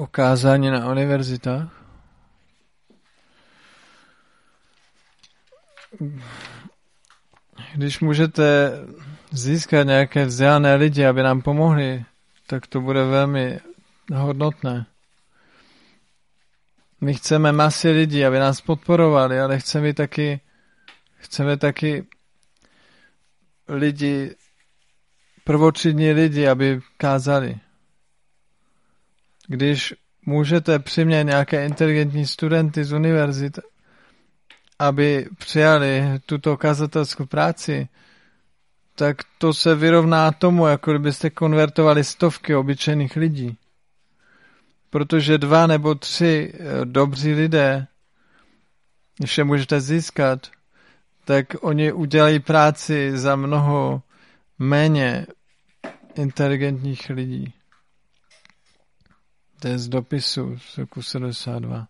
kázání na univerzitách. Když můžete získat nějaké vzdělané lidi, aby nám pomohli, tak to bude velmi hodnotné. My chceme masy lidí, aby nás podporovali, ale chceme taky lidi, prvotřídní lidi, aby kázali. Když můžete přimět nějaké inteligentní studenty z univerzit, aby přijali tuto kazatelskou práci, tak to se vyrovná tomu, jako kdybyste konvertovali stovky obyčejných lidí. Protože 2 nebo 3 dobří lidé, když je můžete získat, tak oni udělají práci za mnoho méně inteligentních lidí. To je z dopisu z roku 72.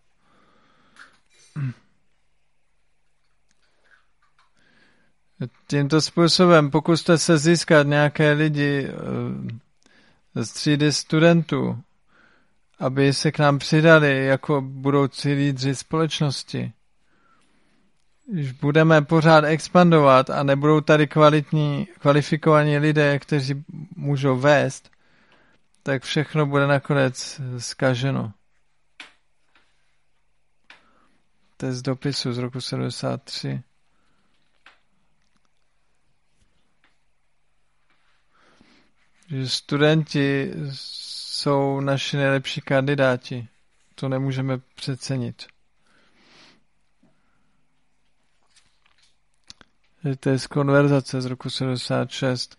Tímto způsobem pokuste se získat nějaké lidi z třídy studentů, aby se k nám přidali jako budoucí lídři společnosti. Když budeme pořád expandovat a nebudou tady kvalifikovaní lidé, kteří můžou vést, tak všechno bude nakonec zkaženo. To je z dopisu z roku 73. Že studenti jsou naši nejlepší kandidáti. To nemůžeme přecenit. To je z konverzace z roku 76.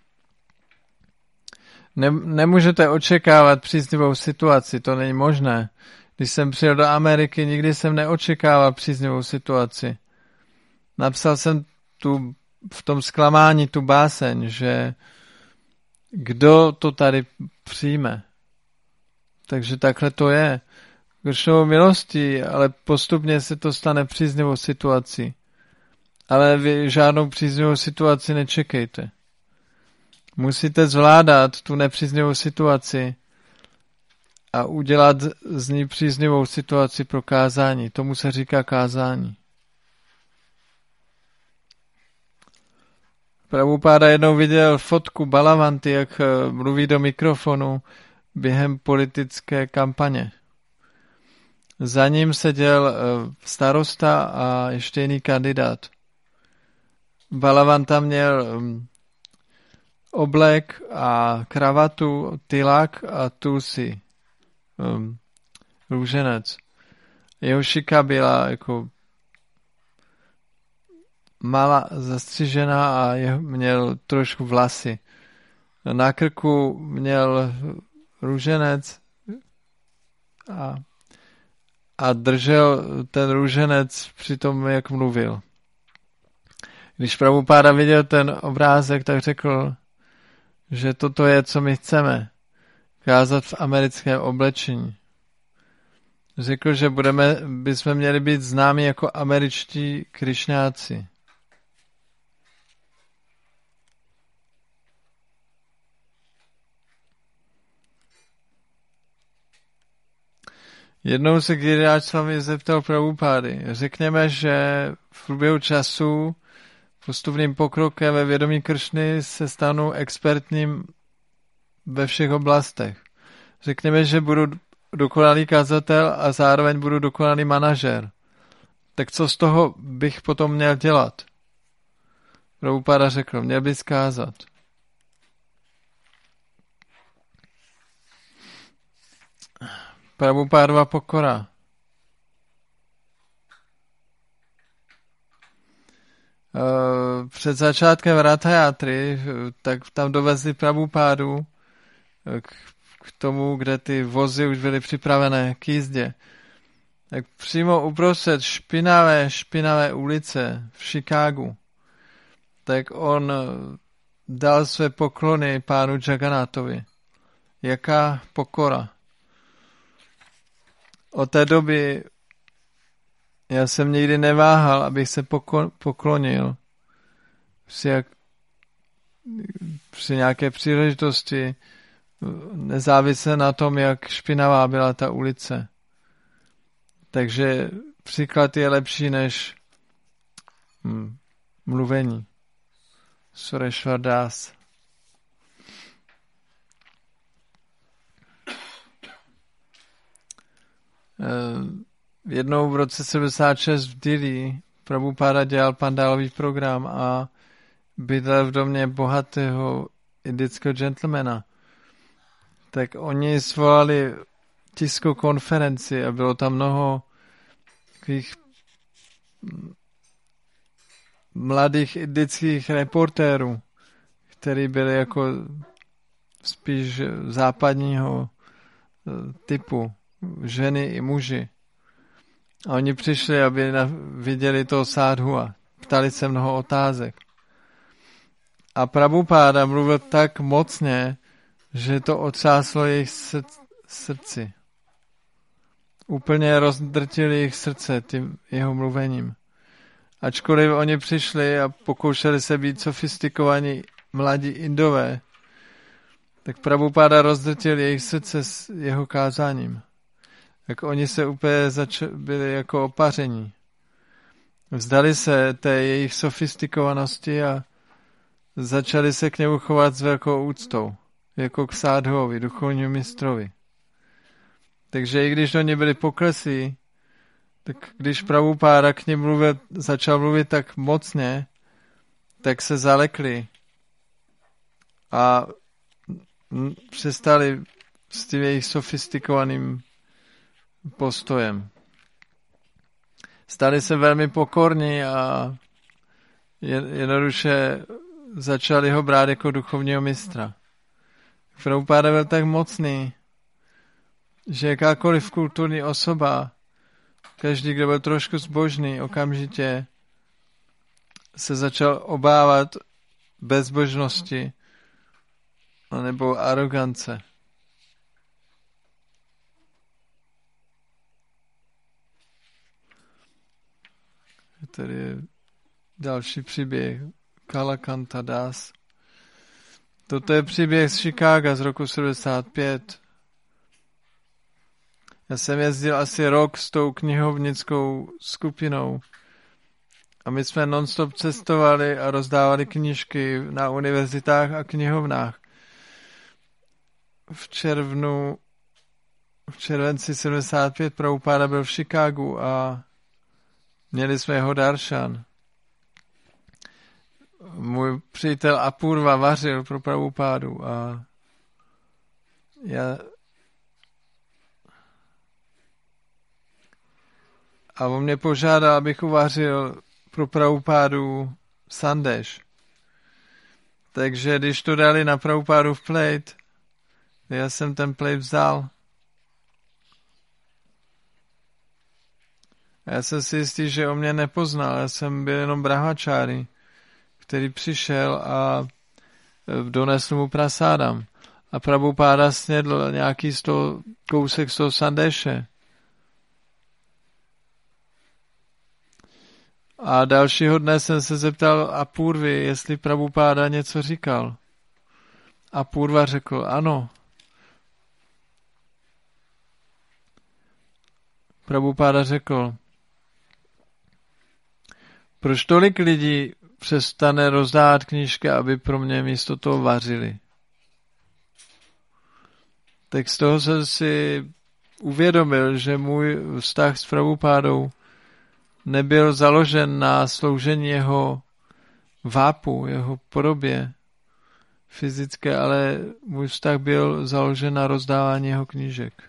Nemůžete očekávat příznivou situaci, to není možné. Když jsem přijel do Ameriky, nikdy jsem neočekával příznivou situaci. Napsal jsem v tom zklamání tu báseň, že kdo to tady přijme. Takže takhle to je. Kršnovou milostí, ale postupně se to stane příznivou situací. Ale vy žádnou příznivou situaci nečekejte. Musíte zvládat tu nepříznivou situaci a udělat z ní příznivou situaci pro kázání. Tomu se říká kázání. Prabhupáda jednou viděl fotku Balavanty, jak mluví do mikrofonu během politické kampaně. Za ním seděl starosta a ještě jiný kandidát. Balavanta měl oblek a kravatu, tilak a tulsi, růženec. Jeho šika byla jako malá zastřižená a měl trošku vlasy. Na krku měl růženec a držel ten růženec při tom, jak mluvil. Když Prabhupáda viděl ten obrázek, tak řekl, že toto je, co my chceme. Kázat v americkém oblečení. Řekl, že bychom měli být známi jako američtí krišňáci. Jednou se Giriraj Swami zeptal Prabhupády. Řekněme, že v průběhu času postupným pokrokem ve vědomí Kršny se stanu expertním ve všech oblastech. Řekněme, že budu dokonalý kazatel a zároveň budu dokonalý manažer. Tak co z toho bych potom měl dělat? Prabhupáda řekl, měl bys kázat. Prabhupádova pokora. Před začátkem Rathayatry, tak tam dovezli Prabhupádu k tomu, kde ty vozy už byly připravené k jízdě. Tak přímo uprostřed špinavé ulice v Chicagu, tak on dal své poklony pánu Jagannathovi. Jaká pokora. Od té doby já jsem nikdy neváhal, abych se poklonil při nějaké příležitosti nezávisle na tom, jak špinavá byla ta ulice. Takže příklad je lepší než mluvení. Sureshwar Das. Jednou v roce 76 v Dili Prabhupáda dělal pandálový program a bydlel v domě bohatého indického gentlemana. Tak oni svolali tiskovou konferenci a bylo tam mnoho takových mladých indických reportérů, kteří byli jako spíš západního typu, ženy i muži. A oni přišli, aby viděli toho sádhu a ptali se mnoho otázek. A Prabhupáda mluvil tak mocně, že to otřáslo jejich srdci. Úplně rozdrtili jejich srdce tím jeho mluvením. Ačkoliv oni přišli a pokoušeli se být sofistikovaní mladí Indové, tak Prabhupáda rozdrtil jejich srdce s jeho kázáním. Tak oni se úplně byli jako opaření. Vzdali se té jejich sofistikovanosti a začali se k němu chovat s velkou úctou, jako k sádhovi, duchovnímu mistrovi. Takže i když oni byli pokleslí, tak když Prabhupáda k nim začal mluvit tak mocně, tak se zalekli a přestali s tím jejich sofistikovaným postojem. Stali se velmi pokorní a jednoduše začali ho brát jako duchovního mistra. Prabhupáda byl tak mocný, že jakákoliv kulturní osoba, každý, kdo byl trošku zbožný, okamžitě se začal obávat bezbožnosti nebo arogance. Tady je další příběh Kalakanta Das. Toto je příběh z Chicaga z roku 75. Já jsem jezdil asi rok s tou knihovnickou skupinou a my jsme non-stop cestovali a rozdávali knížky na univerzitách a knihovnách. V červenci 75 Prabhupáda byl v Chicagu a měli jsme jeho daršan. Můj přítel Apurva vařil pro Prabhupádu a on mě požádal, abych uvařil pro Prabhupádu sandeš. Takže když to dali na Prabhupádu v plate, já jsem ten plate vzal. A já jsem si jistý, že on mě nepoznal. Já jsem byl jenom brahmačári, který přišel a donesl mu prasádam. A Prabhupáda snědl nějaký kousek z toho sandeše. A dalšího dne jsem se zeptal Apurvy, jestli Prabhupáda něco říkal. Apurva řekl, ano. Prabhupáda řekl, proč tolik lidí přestane rozdávat knížky, aby pro mě místo toho vařili? Tak z toho jsem si uvědomil, že můj vztah s Prabhupádou nebyl založen na sloužení jeho vápu, jeho podobě fyzické, ale můj vztah byl založen na rozdávání jeho knížek.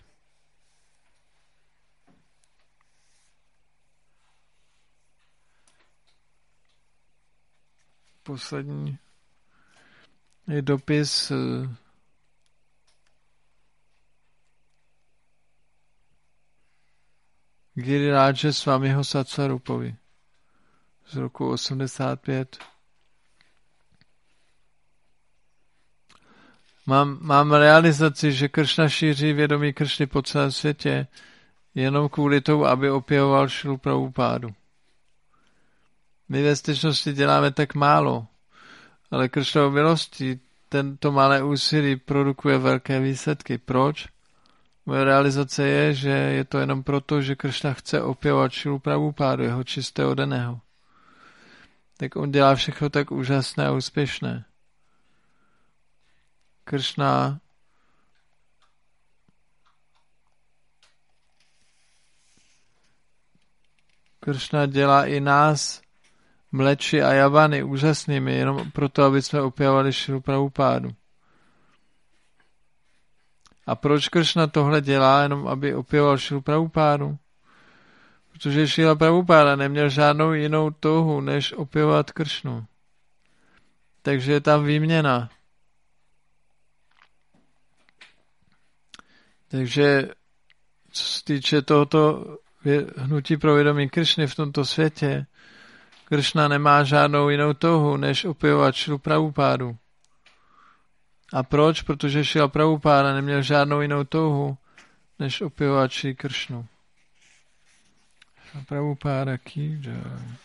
Poslední je dopis Giriráže Swamiho Satsarupovi z roku 85. Mám realizaci, že Kršna šíří vědomí Kršny po celém světě jenom kvůli tomu, aby opěvoval Šrilu Prabhupádu. My ve skutečnosti děláme tak málo, ale Kršnovou milostí tento malé úsilí produkuje velké výsledky. Proč? Moje realizace je, že je to jenom proto, že Kršna chce opěvovat Šilu Prabhupádu, jeho čistého daného. Tak on dělá všechno tak úžasné a úspěšné. Kršna dělá i nás, mleči a javany, úžasnými, jenom proto, aby jsme opěvovali Šilu Prabhupádu. A proč Kršna tohle dělá, jenom aby opěvoval Šilu Prabhupádu? Protože Šila Prabhupáda neměl žádnou jinou touhu, než opěvovat Kršnu. Takže je tam výměna. Takže co se týče tohoto hnutí pro vědomí Kršny v tomto světě, Kršna nemá žádnou jinou touhu, než opěvovat Šilu Prabhupádu. A proč? Protože Šila Prabhupáda neměl žádnou jinou touhu, než opěvovat Šri Kršnu. Prabhupáda ki jai.